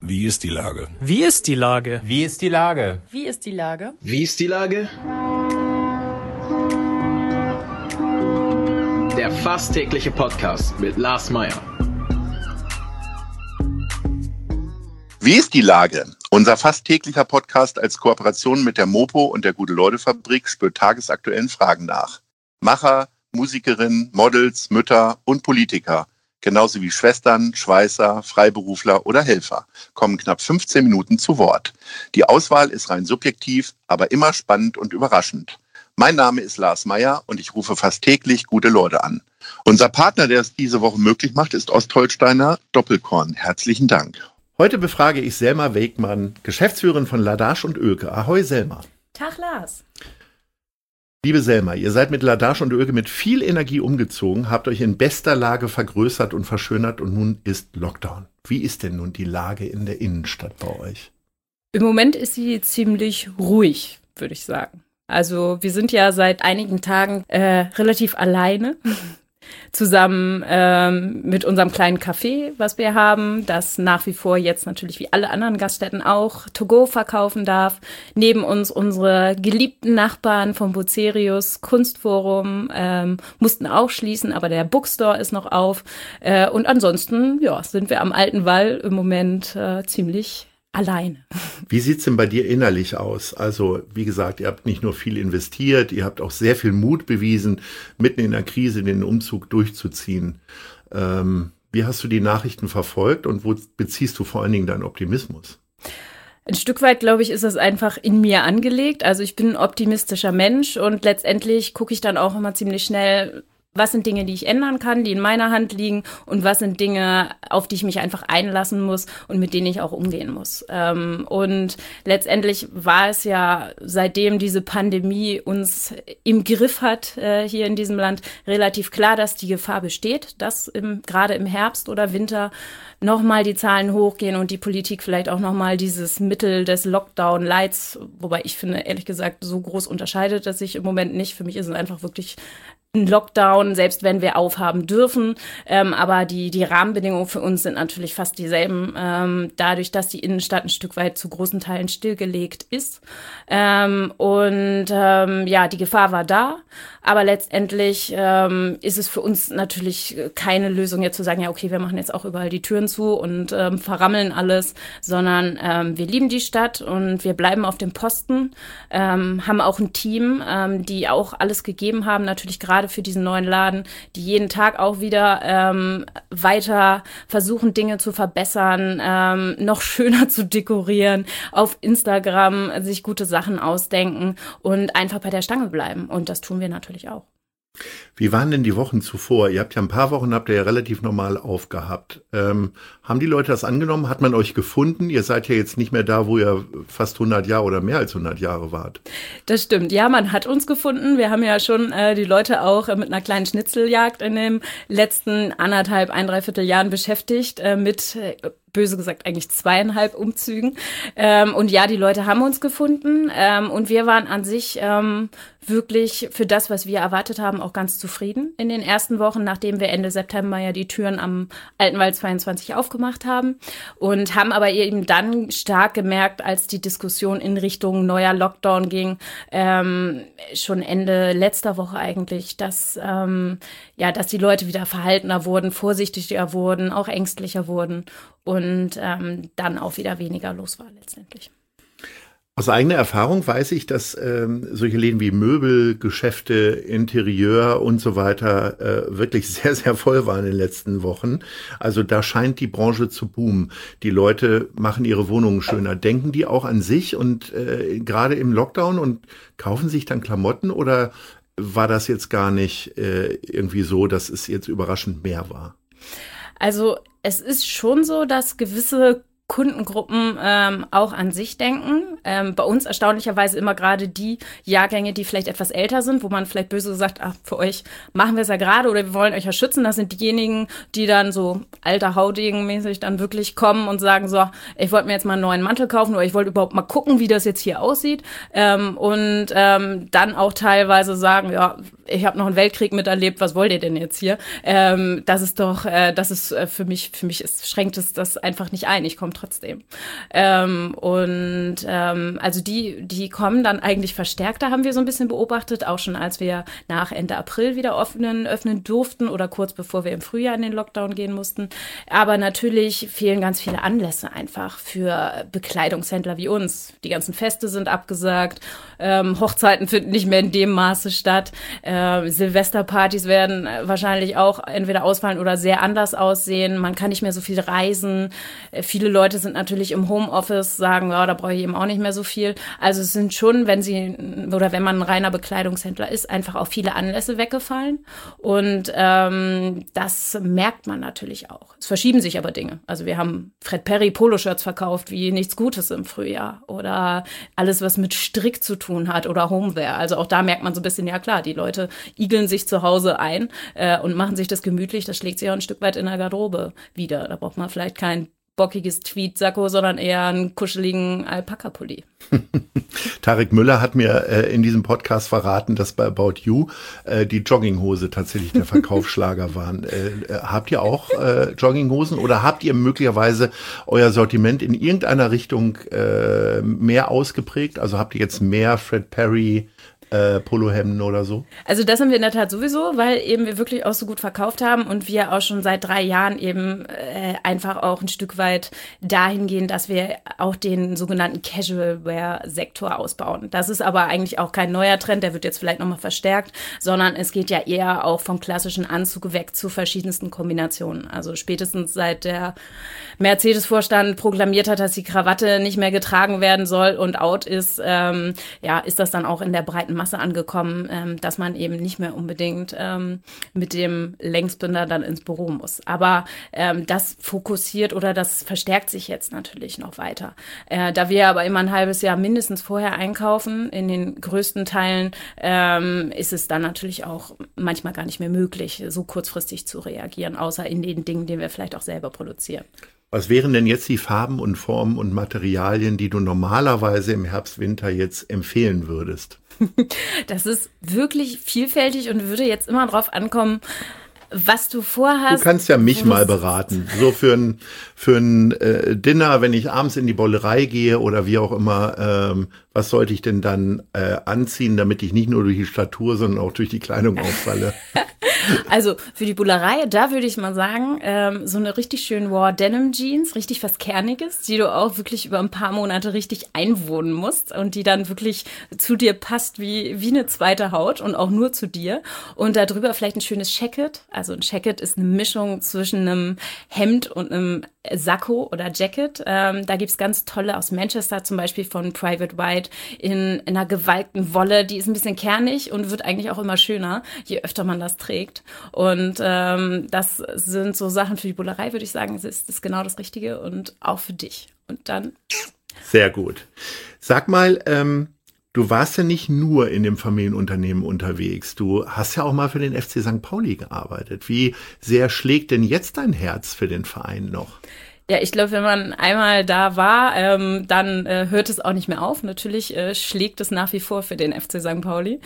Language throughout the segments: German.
Wie ist die Lage? Wie ist die Lage? Wie ist die Lage? Wie ist die Lage? Wie ist die Lage? Der fast tägliche Podcast mit Lars Meyer. Wie ist die Lage? Unser fast täglicher Podcast als Kooperation mit der Mopo und der Gute-Leute-Fabrik spürt tagesaktuellen Fragen nach. Macher, Musikerinnen, Models, Mütter und Politiker, genauso wie Schwestern, Schweißer, Freiberufler oder Helfer, kommen knapp 15 Minuten zu Wort. Die Auswahl ist rein subjektiv, aber immer spannend und überraschend. Mein Name ist Lars Meyer und ich rufe fast täglich gute Leute an. Unser Partner, der es diese Woche möglich macht, ist Ostholsteiner Doppelkorn. Herzlichen Dank. Heute befrage ich Selma Wegmann, Geschäftsführerin von Ladasch und Oelke. Ahoi Selma. Tag Lars. Liebe Selma, ihr seid mit Ladasch und Oelke mit viel Energie umgezogen, habt euch in bester Lage vergrößert und verschönert und nun ist Lockdown. Wie ist denn nun die Lage in der Innenstadt bei euch? Im Moment ist sie ziemlich ruhig, würde ich sagen. Also wir sind ja seit einigen Tagen relativ alleine. Zusammen mit unserem kleinen Café, was wir haben, das nach wie vor jetzt natürlich wie alle anderen Gaststätten auch To-Go verkaufen darf. Neben uns unsere geliebten Nachbarn vom Bucerius Kunstforum mussten auch schließen, aber der Bookstore ist noch auf. Und ansonsten sind wir am Alten Wall im Moment ziemlich alleine. Wie sieht's denn bei dir innerlich aus? Also, wie gesagt, ihr habt nicht nur viel investiert, ihr habt auch sehr viel Mut bewiesen, mitten in der Krise den Umzug durchzuziehen. Wie hast du die Nachrichten verfolgt und wo beziehst du vor allen Dingen deinen Optimismus? Ein Stück weit, glaube ich, ist das einfach in mir angelegt. Also ich bin ein optimistischer Mensch und letztendlich gucke ich dann auch immer ziemlich schnell, was sind Dinge, die ich ändern kann, die in meiner Hand liegen und was sind Dinge, auf die ich mich einfach einlassen muss und mit denen ich auch umgehen muss. Und letztendlich war es ja, seitdem diese Pandemie uns im Griff hat hier in diesem Land, relativ klar, dass die Gefahr besteht, dass gerade im Herbst oder Winter nochmal die Zahlen hochgehen und die Politik vielleicht auch nochmal dieses Mittel des Lockdown-Lights, wobei ich finde, ehrlich gesagt, so groß unterscheidet das sich im Moment nicht. Für mich ist es einfach wirklich ein Lockdown, selbst wenn wir aufhaben dürfen. Aber die Rahmenbedingungen für uns sind natürlich fast dieselben, dadurch, dass die Innenstadt ein Stück weit zu großen Teilen stillgelegt ist. Die Gefahr war da. Aber letztendlich ist es für uns natürlich keine Lösung, jetzt zu sagen, ja, okay, wir machen jetzt auch überall die Türen zu und verrammeln alles, sondern wir lieben die Stadt und wir bleiben auf dem Posten, haben auch ein Team, die auch alles gegeben haben, natürlich gerade für diesen neuen Laden, die jeden Tag auch wieder weiter versuchen, Dinge zu verbessern, noch schöner zu dekorieren, auf Instagram sich gute Sachen ausdenken und einfach bei der Stange bleiben. Und das tun wir natürlich auch. Wie waren denn die Wochen zuvor? Ihr habt ja ein paar Wochen, habt ihr ja relativ normal aufgehabt. Haben die Leute das angenommen? Hat man euch gefunden? Ihr seid ja jetzt nicht mehr da, wo ihr fast 100 Jahre oder mehr als 100 Jahre wart. Das stimmt. Ja, man hat uns gefunden. Wir haben ja schon die Leute auch mit einer kleinen Schnitzeljagd in den letzten 1,5 Jahren beschäftigt mit böse gesagt eigentlich 2,5 Umzügen. Und ja, die Leute haben uns gefunden. Und wir waren an sich wirklich für das, was wir erwartet haben, auch ganz zufrieden in den ersten Wochen, nachdem wir Ende September ja die Türen am Alten Wall 22 aufgemacht haben. Und haben aber eben dann stark gemerkt, als die Diskussion in Richtung neuer Lockdown ging, schon Ende letzter Woche eigentlich, dass die Leute wieder verhaltener wurden, vorsichtiger wurden, auch ängstlicher wurden und dann auch wieder weniger los war letztendlich. Aus eigener Erfahrung weiß ich, dass solche Läden wie Möbel, Geschäfte, Interieur und so weiter wirklich sehr, sehr voll waren in den letzten Wochen. Also da scheint die Branche zu boomen. Die Leute machen ihre Wohnungen schöner. Denken die auch an sich und gerade im Lockdown und kaufen sich dann Klamotten oder war das jetzt gar nicht irgendwie so, dass es jetzt überraschend mehr war? Also es ist schon so, dass gewisse Kundengruppen auch an sich denken. Bei uns erstaunlicherweise immer gerade die Jahrgänge, die vielleicht etwas älter sind, wo man vielleicht böse gesagt, für euch machen wir es ja gerade oder wir wollen euch ja schützen. Das sind diejenigen, die dann so alter Haudegen-mäßig dann wirklich kommen und sagen so, ich wollte mir jetzt mal einen neuen Mantel kaufen oder ich wollte überhaupt mal gucken, wie das jetzt hier aussieht. Und dann auch teilweise sagen, ja, ich habe noch einen Weltkrieg miterlebt, was wollt ihr denn jetzt hier? Das ist für mich schränkt es das einfach nicht ein. Ich komme trotzdem. Also die kommen dann eigentlich verstärkter, haben wir so ein bisschen beobachtet, auch schon als wir nach Ende April wieder öffnen durften oder kurz bevor wir im Frühjahr in den Lockdown gehen mussten. Aber natürlich fehlen ganz viele Anlässe einfach für Bekleidungshändler wie uns. Die ganzen Feste sind abgesagt, Hochzeiten finden nicht mehr in dem Maße statt, Silvesterpartys werden wahrscheinlich auch entweder ausfallen oder sehr anders aussehen. Man kann nicht mehr so viel reisen. Viele Leute sind natürlich im Homeoffice, sagen, ja, da brauche ich eben auch nicht mehr so viel. Also es sind schon, wenn man ein reiner Bekleidungshändler ist, einfach auch viele Anlässe weggefallen. Und das merkt man natürlich auch. Es verschieben sich aber Dinge. Also wir haben Fred Perry Poloshirts verkauft wie nichts Gutes im Frühjahr oder alles, was mit Strick zu tun hat oder Homeware. Also auch da merkt man so ein bisschen, ja klar, die Leute igeln sich zu Hause ein und machen sich das gemütlich. Das schlägt sich auch ein Stück weit in der Garderobe wieder. Da braucht man vielleicht kein bockiges Tweed-Sakko, sondern eher einen kuscheligen Alpaka-Pulli. Tarek Müller hat mir in diesem Podcast verraten, dass bei About You die Jogginghose tatsächlich der Verkaufsschlager waren. Habt ihr auch Jogginghosen oder habt ihr möglicherweise euer Sortiment in irgendeiner Richtung mehr ausgeprägt? Also habt ihr jetzt mehr Fred Perry Polohemden oder so? Also das haben wir in der Tat sowieso, weil eben wir wirklich auch so gut verkauft haben und wir auch schon seit 3 Jahren eben einfach auch ein Stück weit dahin gehen, dass wir auch den sogenannten Casual-Wear-Sektor ausbauen. Das ist aber eigentlich auch kein neuer Trend, der wird jetzt vielleicht nochmal verstärkt, sondern es geht ja eher auch vom klassischen Anzug weg zu verschiedensten Kombinationen. Also spätestens seit der Mercedes-Vorstand proklamiert hat, dass die Krawatte nicht mehr getragen werden soll und out ist, ist das dann auch in der breiten Masse angekommen, dass man eben nicht mehr unbedingt mit dem Längsbünder dann ins Büro muss. Aber das fokussiert oder das verstärkt sich jetzt natürlich noch weiter. Da wir aber immer ein halbes Jahr mindestens vorher einkaufen, in den größten Teilen, ist es dann natürlich auch manchmal gar nicht mehr möglich, so kurzfristig zu reagieren, außer in den Dingen, die wir vielleicht auch selber produzieren. Was wären denn jetzt die Farben und Formen und Materialien, die du normalerweise im Herbst, Winter jetzt empfehlen würdest? Das ist wirklich vielfältig und würde jetzt immer drauf ankommen, was du vorhast. Du kannst ja mich mal beraten. So für ein Dinner, wenn ich abends in die Bollerei gehe oder wie auch immer, was sollte ich denn dann anziehen, damit ich nicht nur durch die Statur, sondern auch durch die Kleidung auffalle? Also für die Bullerei, da würde ich mal sagen, so eine richtig schön Raw Denim Jeans, richtig was Kerniges, die du auch wirklich über ein paar Monate richtig einwohnen musst und die dann wirklich zu dir passt wie eine zweite Haut und auch nur zu dir. Und darüber vielleicht ein schönes Jacket. Also ein Jacket ist eine Mischung zwischen einem Hemd und einem Sakko oder Jacket. Da gibt's ganz tolle aus Manchester, zum Beispiel von Private White in einer gewalkten Wolle. Die ist ein bisschen kernig und wird eigentlich auch immer schöner, je öfter man das trägt. Und das sind so Sachen für die Bullerei, würde ich sagen. Es ist genau das Richtige und auch für dich. Und dann... Sehr gut. Sag mal, du warst ja nicht nur in dem Familienunternehmen unterwegs. Du hast ja auch mal für den FC St. Pauli gearbeitet. Wie sehr schlägt denn jetzt dein Herz für den Verein noch? Ja, ich glaube, wenn man einmal da war, dann hört es auch nicht mehr auf. Natürlich schlägt es nach wie vor für den FC St. Pauli.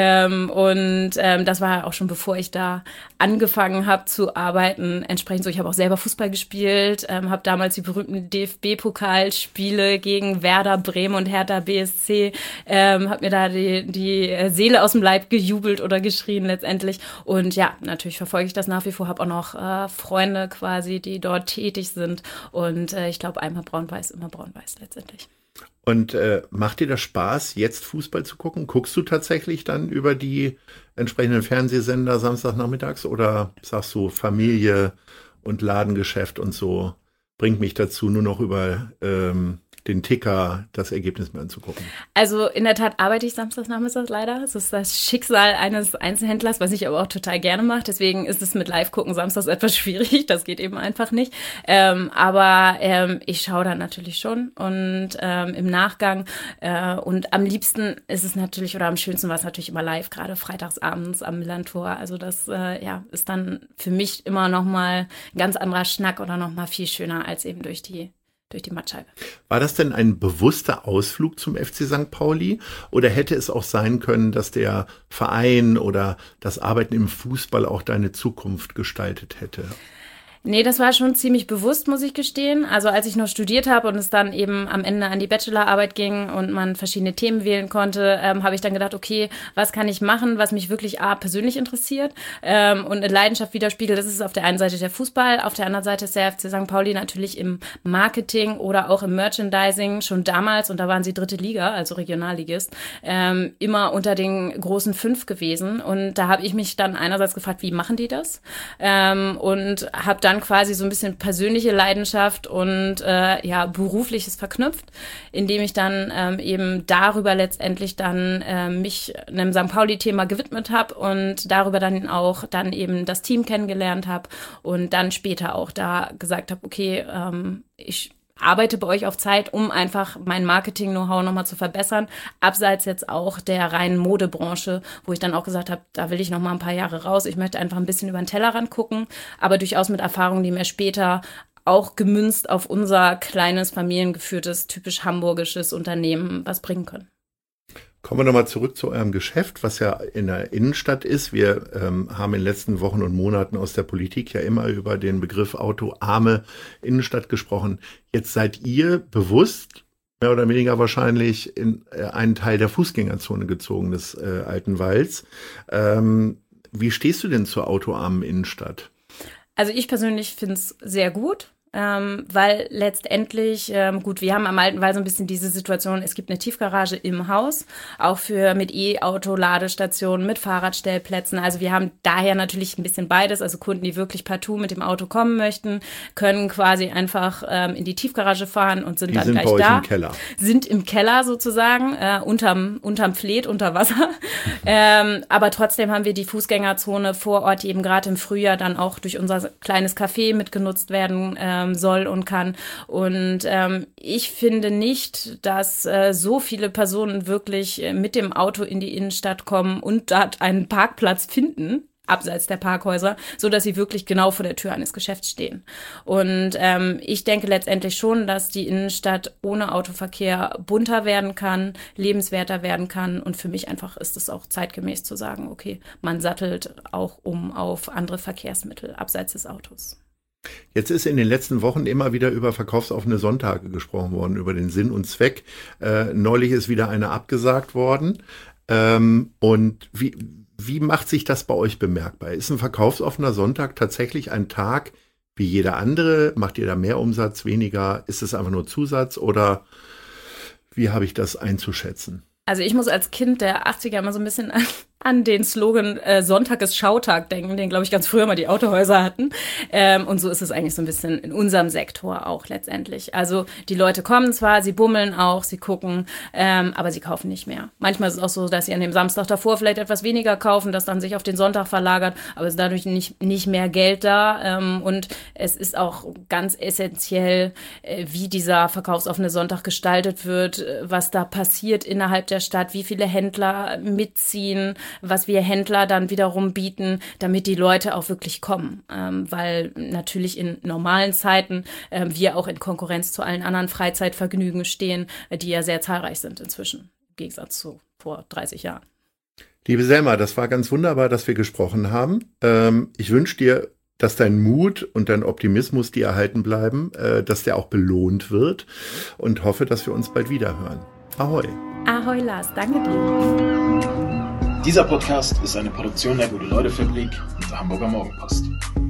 Das war auch schon bevor ich da angefangen habe zu arbeiten. Entsprechend so, ich habe auch selber Fußball gespielt, habe damals die berühmten DFB-Pokalspiele gegen Werder Bremen und Hertha BSC, habe mir da die Seele aus dem Leib gejubelt oder geschrien letztendlich. Und ja, natürlich verfolge ich das nach wie vor, habe auch noch Freunde quasi, die dort tätig sind. Und ich glaube, einmal braun-weiß, immer braun-weiß letztendlich. Und macht dir das Spaß, jetzt Fußball zu gucken? Guckst du tatsächlich dann über die entsprechenden Fernsehsender samstagnachmittags oder sagst du, Familie und Ladengeschäft und so bringt mich dazu, nur noch über den Ticker das Ergebnis mir anzugucken? Also in der Tat arbeite ich samstagsnachmittags leider. Das ist das Schicksal eines Einzelhändlers, was ich aber auch total gerne mache. Deswegen ist es mit Live-Gucken samstags etwas schwierig. Das geht eben einfach nicht. Aber ich schaue dann natürlich schon und im Nachgang. Und am liebsten ist es natürlich, oder am schönsten war es natürlich immer live, gerade freitagsabends am Millantor. Also das ist dann für mich immer nochmal ein ganz anderer Schnack oder nochmal viel schöner als eben durch die Mattscheibe. War das denn ein bewusster Ausflug zum FC St. Pauli oder hätte es auch sein können, dass der Verein oder das Arbeiten im Fußball auch deine Zukunft gestaltet hätte? Nee, das war schon ziemlich bewusst, muss ich gestehen. Also als ich noch studiert habe und es dann eben am Ende an die Bachelorarbeit ging und man verschiedene Themen wählen konnte, habe ich dann gedacht, okay, was kann ich machen, was mich wirklich persönlich interessiert und eine Leidenschaft widerspiegelt. Das ist auf der einen Seite der Fußball, auf der anderen Seite ist der FC St. Pauli natürlich im Marketing oder auch im Merchandising schon damals, und da waren sie 3. Liga, also Regionalligist, immer unter den großen 5 gewesen. Und da habe ich mich dann einerseits gefragt, wie machen die das? Und habe dann quasi so ein bisschen persönliche Leidenschaft und berufliches verknüpft, indem ich dann eben darüber letztendlich dann mich einem St. Pauli-Thema gewidmet habe und darüber dann auch dann eben das Team kennengelernt habe und dann später auch da gesagt habe, okay, ich arbeite bei euch auf Zeit, um einfach mein Marketing-Know-how nochmal zu verbessern, abseits jetzt auch der reinen Modebranche, wo ich dann auch gesagt habe, da will ich nochmal ein paar Jahre raus, ich möchte einfach ein bisschen über den Tellerrand gucken, aber durchaus mit Erfahrungen, die mir später auch gemünzt auf unser kleines, familiengeführtes, typisch hamburgisches Unternehmen was bringen können. Kommen wir nochmal zurück zu eurem Geschäft, was ja in der Innenstadt ist. Wir haben in den letzten Wochen und Monaten aus der Politik ja immer über den Begriff autoarme Innenstadt gesprochen. Jetzt seid ihr bewusst, mehr oder weniger wahrscheinlich, in einen Teil der Fußgängerzone gezogen des Alten Walds. Wie stehst du denn zur autoarmen Innenstadt? Also ich persönlich finde es sehr gut. Weil letztendlich, wir haben am Alten Wall so ein bisschen diese Situation, es gibt eine Tiefgarage im Haus, auch mit E-Auto-Ladestationen, mit Fahrradstellplätzen. Also wir haben daher natürlich ein bisschen beides. Also Kunden, die wirklich partout mit dem Auto kommen möchten, können quasi einfach in die Tiefgarage fahren und sind dann gleich da. Die sind bei euch im Keller. Sind im Keller sozusagen, unterm Fleet, unter Wasser. Aber trotzdem haben wir die Fußgängerzone vor Ort, die eben gerade im Frühjahr dann auch durch unser kleines Café mitgenutzt werden soll und kann. Und ich finde nicht, dass so viele Personen wirklich mit dem Auto in die Innenstadt kommen und dort einen Parkplatz finden, abseits der Parkhäuser, so dass sie wirklich genau vor der Tür eines Geschäfts stehen. Und ich denke letztendlich schon, dass die Innenstadt ohne Autoverkehr bunter werden kann, lebenswerter werden kann. Und für mich einfach ist es auch zeitgemäß zu sagen, okay, man sattelt auch auf andere Verkehrsmittel abseits des Autos. Jetzt ist in den letzten Wochen immer wieder über verkaufsoffene Sonntage gesprochen worden, über den Sinn und Zweck. Neulich ist wieder eine abgesagt worden. Und wie macht sich das bei euch bemerkbar? Ist ein verkaufsoffener Sonntag tatsächlich ein Tag wie jeder andere? Macht ihr da mehr Umsatz, weniger? Ist es einfach nur Zusatz oder wie habe ich das einzuschätzen? Also ich muss als Kind der 80er immer so ein bisschen an den Slogan Sonntag ist Schautag denken, den, glaube ich, ganz früher mal die Autohäuser hatten. Und so ist es eigentlich so ein bisschen in unserem Sektor auch letztendlich. Also die Leute kommen zwar, sie bummeln auch, sie gucken, aber sie kaufen nicht mehr. Manchmal ist es auch so, dass sie an dem Samstag davor vielleicht etwas weniger kaufen, das dann sich auf den Sonntag verlagert, aber es ist dadurch nicht mehr Geld da. Und es ist auch ganz essentiell, wie dieser verkaufsoffene Sonntag gestaltet wird, was da passiert innerhalb der Stadt, wie viele Händler mitziehen, was wir Händler dann wiederum bieten, damit die Leute auch wirklich kommen. Weil natürlich in normalen Zeiten wir auch in Konkurrenz zu allen anderen Freizeitvergnügen stehen, die ja sehr zahlreich sind inzwischen, im Gegensatz zu vor 30 Jahren. Liebe Selma, das war ganz wunderbar, dass wir gesprochen haben. Ich wünsche dir, dass dein Mut und dein Optimismus dir erhalten bleiben, dass der auch belohnt wird und hoffe, dass wir uns bald wieder hören. Ahoi. Ahoi Lars, danke dir. Dieser Podcast ist eine Produktion der Gute-Leute-Fabrik und der Hamburger Morgenpost.